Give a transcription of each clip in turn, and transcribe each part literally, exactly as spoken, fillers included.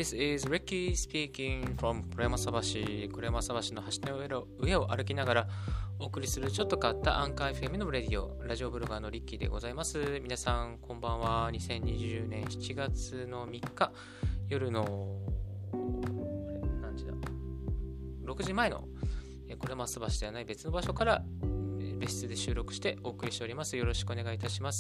This is Ricky speaking from 黒山桟橋。黒山桟橋の橋の上を上を歩きながらお送りするちょっと変わったアンカー エフエム のレディオ、ラジオブロガーのリッキーでございます。皆さんこんばんは。にせんにじゅうねんしちがつのみっか夜の何時だろくじまえの黒山桟橋ではない別の場所から別室で収録してお送りしております。よろしくお願いいたします。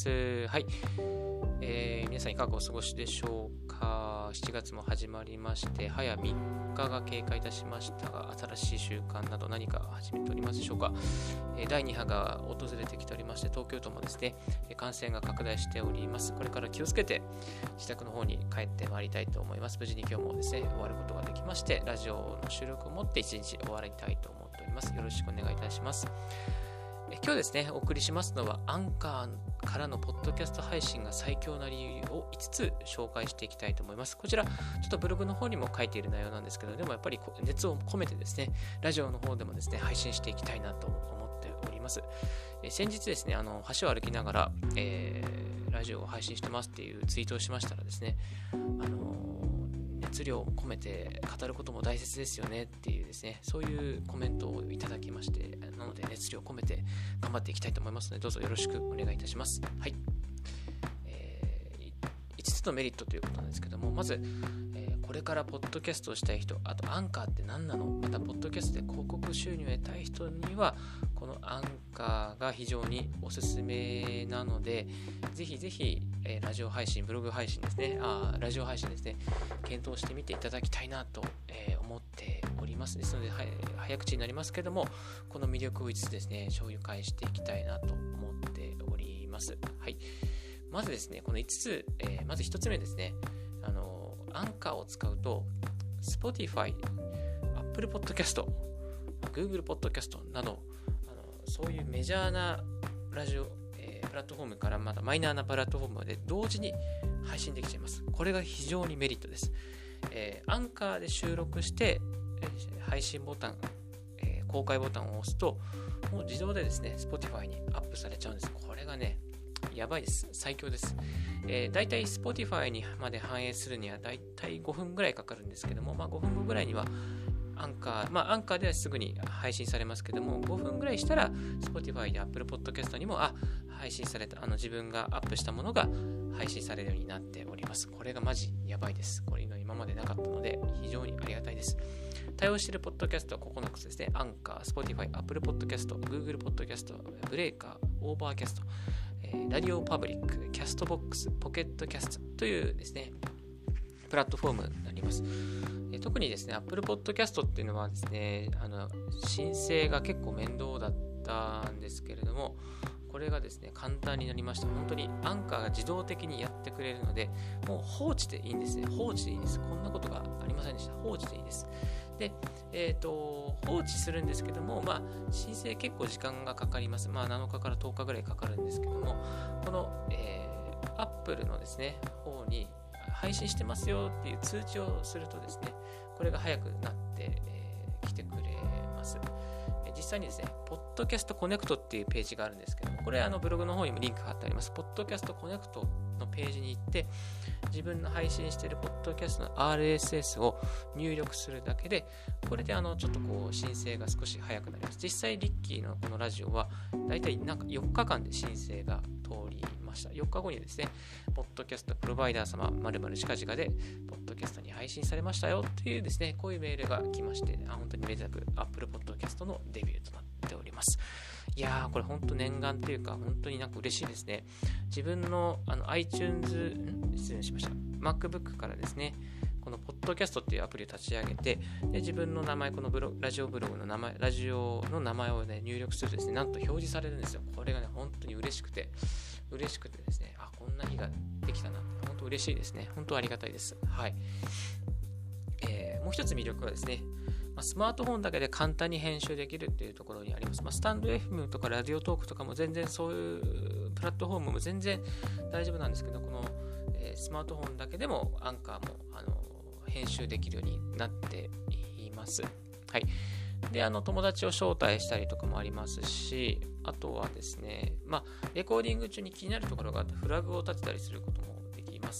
はい、えー、皆さんいかがお過ごしでしょうか。しちがつも始まりまして早みっかが経過いたしましたが、新しい習慣など何か始めておりますでしょうか。えー、だいに波が訪れてきておりまして、東京都もですね感染が拡大しております。これから気をつけて自宅の方に帰ってまいりたいと思います。無事に今日もですね終わることができまして、ラジオの収録をもって一日終わりたいと思っております。よろしくお願いいたします。今日ですねお送りしますのはアンカーからのポッドキャスト配信が最強な理由をいつつ紹介していきたいと思います。こちらちょっとブログの方にも書いている内容なんですけど、でもやっぱり熱を込めてですねラジオの方でもですね配信していきたいなと思っております。え先日ですねあの橋を歩きながら、えー、ラジオを配信してますっていうツイートをしましたらですねあの熱量を込めて語ることも大切ですよねっていうですねそういうコメントをいただきまして、なので熱量を込めて頑張っていきたいと思いますので、どうぞよろしくお願いいたします。はい、えー、いつつのメリットということなんですけども、まず、えー、これからポッドキャストをしたい人、あとアンカーって何なの、またポッドキャストで広告収入を得たい人にはこのアンカーが非常におすすめなので、ぜひぜひ、えー、ラジオ配信、ブログ配信ですね、あラジオ配信ですね、検討してみていただきたいなと、えー、思っております。ですので、は早口になりますけども、この魅力をいつつですね、紹介していきたいなと思っております。はい。まずですね、このいつつ、えー、まずひとつめですね、あの、アンカーを使うと、Spotify、Apple Podcast、Google Podcast など、あのそういうメジャーなラジオ、えー、プラットフォームからまたマイナーなプラットフォームまで同時に配信できちゃいます。これが非常にメリットです。えー、アンカーで収録して、えー、配信ボタン、えー、公開ボタンを押すともう自動でですね Spotify にアップされちゃうんです。これがねやばいです。最強です。えー、だいたい Spotify にまで反映するにはだいたいごふんぐらいかかるんですけども、まあ、ごふんごぐらいにはアンカー、まあアンカーではすぐに配信されますけども、ごふんぐらいしたら Spotify で Apple Podcast にもあ配信された、あの自分がアップしたものが配信されるようになっております。これがマジやばいです。これの今までなかったので非常にありがたいです。対応しているポッドキャストはここのつですね。アンカー、Spotify、Apple Podcast、Google Podcast、ブレーカー、オーバーキャスト、ラディオパブリック、キャストボックス、ポケットキャストというですねプラットフォームになります。特にですね Apple Podcast っていうのはですねあの申請が結構面倒だったんですけれども、これがですね簡単になりました。本当にアンカーが自動的にやってくれるので、もう放置でいいんですね。放置でいいです。こんなことがありませんでした。放置でいいです。で、えーと、放置するんですけども、まあ申請結構時間がかかります。まあなのかからとおかぐらいかかるんですけども、この、えー、Apple のですね方に配信してますよっていう通知をするとですね、これが早くなってき、えー、てくれます。実際にですね、ポッドキャストコネクトっていうページがあるんですけども、これあのブログの方にもリンクが貼ってあります。ポッドキャストコネクトのページに行って、自分の配信しているポッドキャストの アールエスエス を入力するだけで、これであのちょっとこう申請が少し早くなります。実際リッキーのこのラジオはだいたいなんかよっかかんで申請が通りました。よっかごにですね、ポッドキャストプロバイダー様〇〇近々でポッドキャストに配信されましたよというですね、こういうメールが来まして、あ本当にめでたく Apple Podcast のデビューとなっております。いやーこれ本当念願というか本当になんか嬉しいですね。自分のあの iTunes 失礼しました MacBook からですねこのポッドキャストっていうアプリを立ち上げて、で自分の名前このブロラジオブログの名前ラジオの名前をね入力するとですね、なんと表示されるんですよ。これがね本当に嬉しくて嬉しくてですね、あこんな日ができたな、本当嬉しいですね。本当ありがたいです。はい。えー、もう一つ魅力はですね、まあ、スマートフォンだけで簡単に編集できるっていうところにあります。まあ、スタンド エフエム とかラジオトークとかも全然そういうプラットフォームも全然大丈夫なんですけど、この、えー、スマートフォンだけでもアンカーもあの編集できるようになっています。はい。で、あの友達を招待したりとかもありますし、あとはですね、まあレコーディング中に気になるところがあってフラグを立てたりすることもできます。 。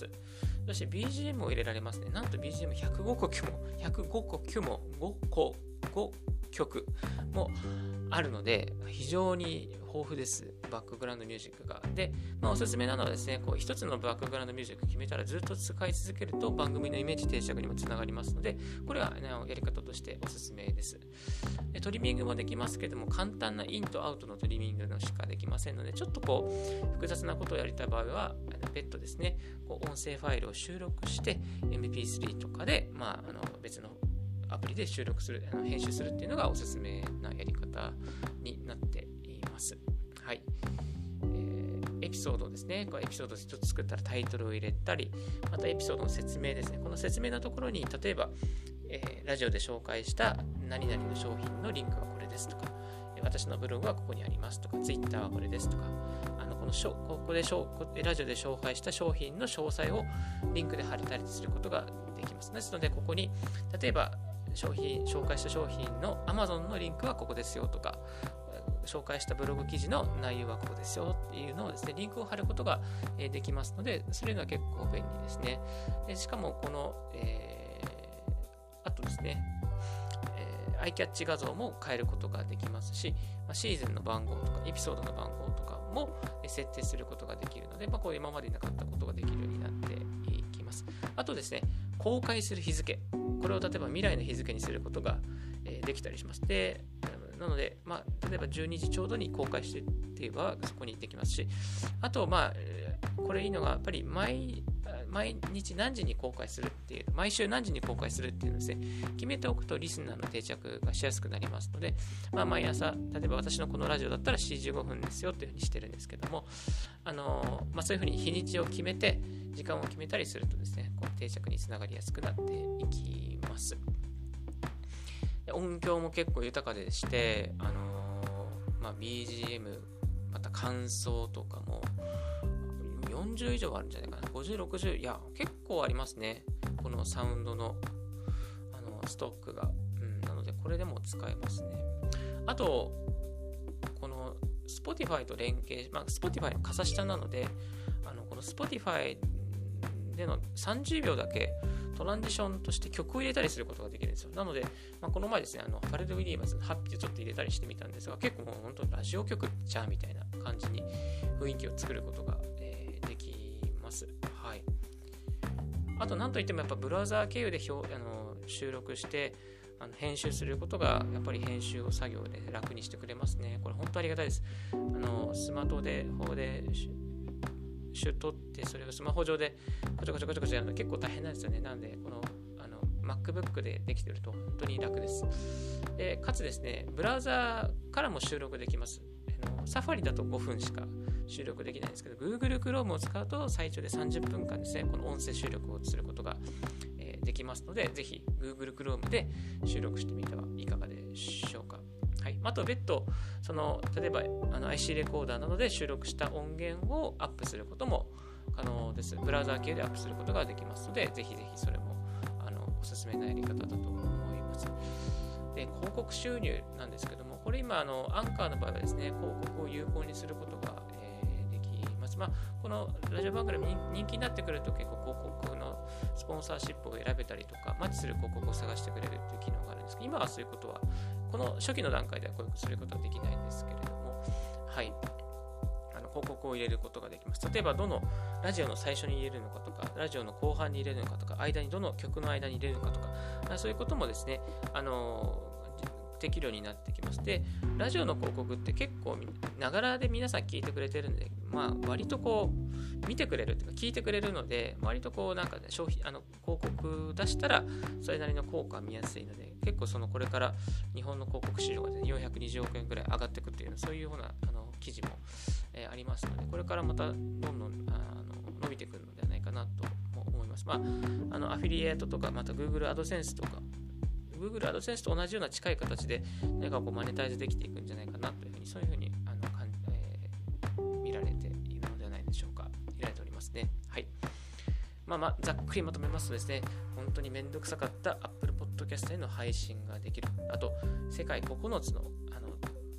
そして ビージーエム を入れられますね。なんと ビージーエムひゃくご 曲も、ひゃくごこきゅも、ごこ、ごきょくもあるので、非常に豊富です。バックグラウンドミュージックが。で、まあ、おすすめなのはですね、こう一つのバックグラウンドミュージック決めたらずっと使い続けると番組のイメージ定着にもつながりますので、これは、ね、やり方としておすすめです。でトリミングもできますけども、簡単なインとアウトのトリミングのしかできませんので、ちょっとこう複雑なことをやりたい場合は、別途ですね、こう音声ファイルを収録して エムピースリー とかで、まあ、あの別のアプリで収録する、あの編集するっていうのがおすすめなやり方になっています。はい。えー、エピソードですね。こうエピソード一つ作ったらタイトルを入れたり、またエピソードの説明ですね。この説明のところに、例えば、えー、ラジオで紹介した何々の商品のリンクはこれですとか、私のブログはここにありますとか、ツイッターはこれですとか、あのこのしょここでしょラジオで紹介した商品の詳細をリンクで貼れたりすることができます。ですので、ここに例えば商品紹介した商品の Amazon のリンクはここですよとか、紹介したブログ記事の内容はここですよっていうのをですね、リンクを貼ることができますので、それが結構便利ですね。でしかもこの、えー、あとですね、えー、アイキャッチ画像も変えることができますし、まあ、シーズンの番号とかエピソードの番号とかも設定することができるので、まあ、こう今までなかったことができるようになっていきます。あとですね、公開する日付、これを例えば未来の日付にすることができたりします。でなので、まあ、例えばじゅうにじちょうどに公開してって言えばそこにできますし、あと、まあ、これいいのが、やっぱり毎、毎日何時に公開するっていう、毎週何時に公開するっていうのをですね、決めておくとリスナーの定着がしやすくなりますので、まあ、毎朝、例えば私のこのラジオだったらしちじじゅうごふんですよっていうふうにしてるんですけども、あのまあ、そういうふうに日にちを決めて、時間を決めたりするとですね、こう定着につながりやすくなっていきます。音響も結構豊かでして、あのーまあ、ビージーエム、また感想とかもよんじゅう以上あるんじゃないかな。ごじゅう、ろくじゅう、いや、結構ありますね。このサウンドの、あのストックが、うん。なので、これでも使えますね。あと、この Spotify と連携、まあ、Spotify の傘下なので、あのこの Spotify でのさんじゅうびょうだけトランジションとして曲を入れたりすることができるんですよ。なので、まあ、この前ですね、あのファレル・ウィリアムズのハッピーでちょっと入れたりしてみたんですが、結構もう本当にラジオ局じゃみたいな感じに雰囲気を作ることが、えー、できます。はい。あと、なんといってもやっぱブラウザー経由で表あの収録してあの編集することがやっぱり編集を作業で楽にしてくれますね。これ本当ありがたいです。あのスマートで方でシュッとってそれをスマホ上でこちょこちょこちょこちょやるの結構大変なんですよね。なのでこのあの MacBook でできてると本当に楽です。でかつですね、ブラウザーからも収録できます。あの Safari だとごふんしか収録できないんですけど、 Google Chrome を使うと最長でさんじゅっぷんかんですね、この音声収録をすることが、えー、できますので、ぜひ Google Chrome で収録してみてはいかがでしょうか。はい、あと別途その例えばあの アイシー レコーダーなどで収録した音源をアップすることも可能です。ブラウザー系でアップすることができますので、ぜひぜひそれもあのおすすめなやり方だと思います。で広告収入なんですけども、これ今あのアンカーの場合はですね、広告を有効にすることが、えー、できます。まあ、このラジオ番組に人気になってくると結構広告のスポンサーシップを選べたりとか、マッチする広告を探してくれるという機能があるんですけど、今はそういうことはこの初期の段階では広告することはできないんですけれども、はい、あの広告を入れることができます。例えばどのラジオの最初に入れるのかとか、ラジオの後半に入れるのかとか、間にどの曲の間に入れるのかとか、そういうこともですね、あのできるようになってきます。で、ラジオの広告って結構ながらで皆さん聞いてくれてるんで、まあ割とこう見てくれるっていうか聞いてくれるので、割とこうなんか、ね、消費あの広告出したらそれなりの効果が見やすいので、結構そのこれから日本の広告市場が、ね、よんひゃくにじゅうおくえんぐらい上がっていくっていう、そういうようなあの記事も、えー、ありますので、これからまたどんどんあの伸びてくるのではないかなと思います。まあ、あのアフィリエイトとか、また Google AdSense とかGoogle AdSense と同じような近い形で何かこうマネタイズできていくんじゃないかなというふうに、そういうふうにあのかん、えー、見られているのではないでしょうか。見られておりますね。はい。まあまあざっくりまとめますとですね、本当にめんどくさかった Apple Podcast への配信ができる。あと世界ここのつのあの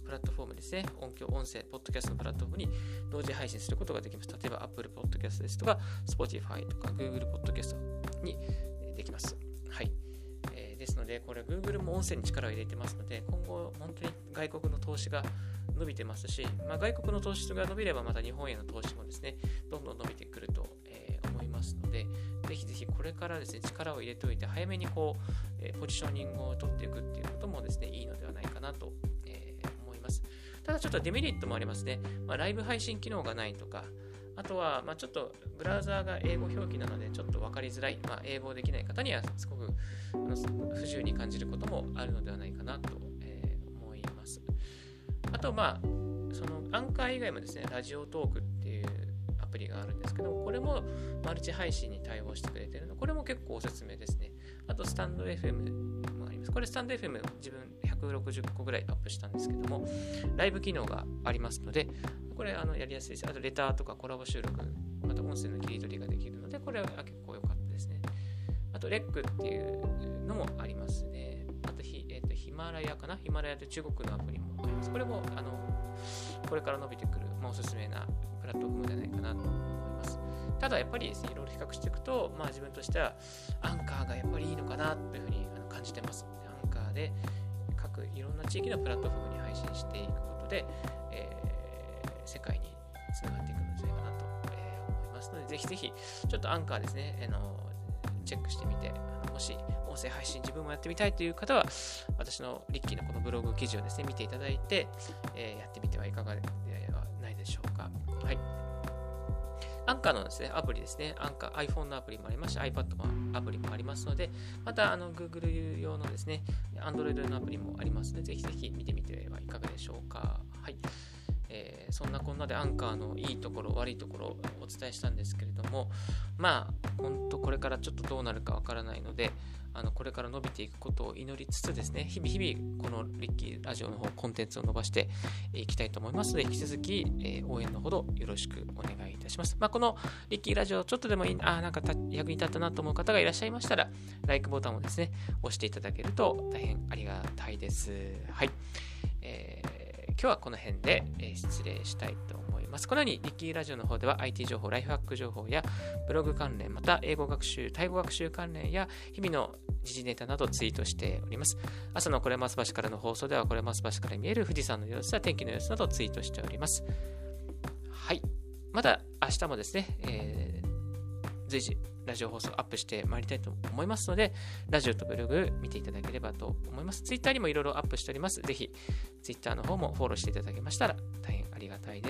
プラットフォームですね、音響、音声、ポッドキャストのプラットフォームに同時配信することができます。例えば Apple Podcast ですとか、Spotify とか Google Podcast にできます。はい。えー、ですので、これ Google も音声に力を入れてますので、今後本当に外国の投資が伸びてますし、まあ、外国の投資が伸びればまた日本への投資もですね、どんどん伸びてくると、えー、思いますので、ぜひぜひこれからですね、力を入れておいて、早めにこう、えー、ポジショニングを取っていくっていうこともですね、いいのではないかなと、えー、思います。ただちょっとデメリットもありますね。まあ、ライブ配信機能がないとか、あとは、まあ、ちょっとブラウザーが英語表記なのでちょっと分かりづらい、まあ、英語できない方にはすごくあの不自由に感じることもあるのではないかなと、えー、思います。あと、まあ、そのアンカー以外もですね、ラジオトークっていうアプリがあるんですけど、これもマルチ配信に対応してくれているので、これも結構おすすめですね。あと、スタンド エフエム もあります。これ、スタンド エフエム 自分ひゃくろくじゅっこぐらいアップしたんですけども、ライブ機能がありますので、これあのやりやすいです。あと、レターとかコラボ収録、また音声の切り取りができるので、これは結構良かったですね。あと、レックっていうのもありますね。あと、ヒ、えーと、ヒマラヤかなヒマラヤと中国のアプリもあります。これも、あの、これから伸びてくる、まあ、おすすめなプラットフォームじゃないかなと思います。ただ、やっぱりですね、いろいろ比較していくと、まあ、自分としては、アンカーがやっぱりいいのかなというふうに感じてます。アンカーで、各いろんな地域のプラットフォームに配信していくことで、えー、世界につながっていくのではないかなと、えー、思いますので、ぜひぜひ、ちょっとアンカーですね、あのチェックしてみて、あのもし音声配信自分もやってみたいという方は、私のリッキーのこのブログ記事をですね、見ていただいて、えー、やってみてはいかがではないでしょうか。はい。アンカーのですね、アプリですね、アンカー、iPhone のアプリもありますし、iPad のアプリもありますので、また、あの、Google 用のですね、Android のアプリもありますので、ぜひぜひ見てみてはいかがでしょうか。はい。えー、そんなこんなでアンカーのいいところ、悪いところをお伝えしたんですけれども、まあ、本当これからちょっとどうなるかわからないので、あのこれから伸びていくことを祈りつつですね、日々日々このリッキーラジオの方コンテンツを伸ばしていきたいと思いますので、引き続き、えー、応援のほどよろしくお願いいたします。まあ、このリッキーラジオちょっとでもいい、あ、なんか役に立ったなと思う方がいらっしゃいましたら、LIKE ボタンをですね、押していただけると大変ありがたいです。はい。えー今日はこの辺で失礼したいと思います。このようにリッキーラジオの方では アイティー 情報、ライフハック情報やブログ関連、また英語学習、タイ語学習関連や日々の時事ネタなどツイートしております。朝のこれますばしからの放送ではこれますばしから見える富士山の様子や天気の様子などツイートしております。はい。また明日もですね、えー随時ラジオ放送アップしてまいりたいと思いますので、ラジオとブログ見ていただければと思います。ツイッターにもいろいろアップしております。ぜひツイッターの方もフォローしていただけましたら大変ありがたいです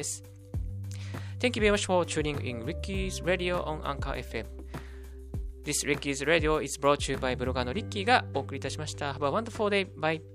。Thank you very much for tuning in Ricky's Radio on Anchor エフエム。This Ricky's Radio is brought to you by ブロガーのリッキーがお送りいたしました。Have a wonderful day. Bye.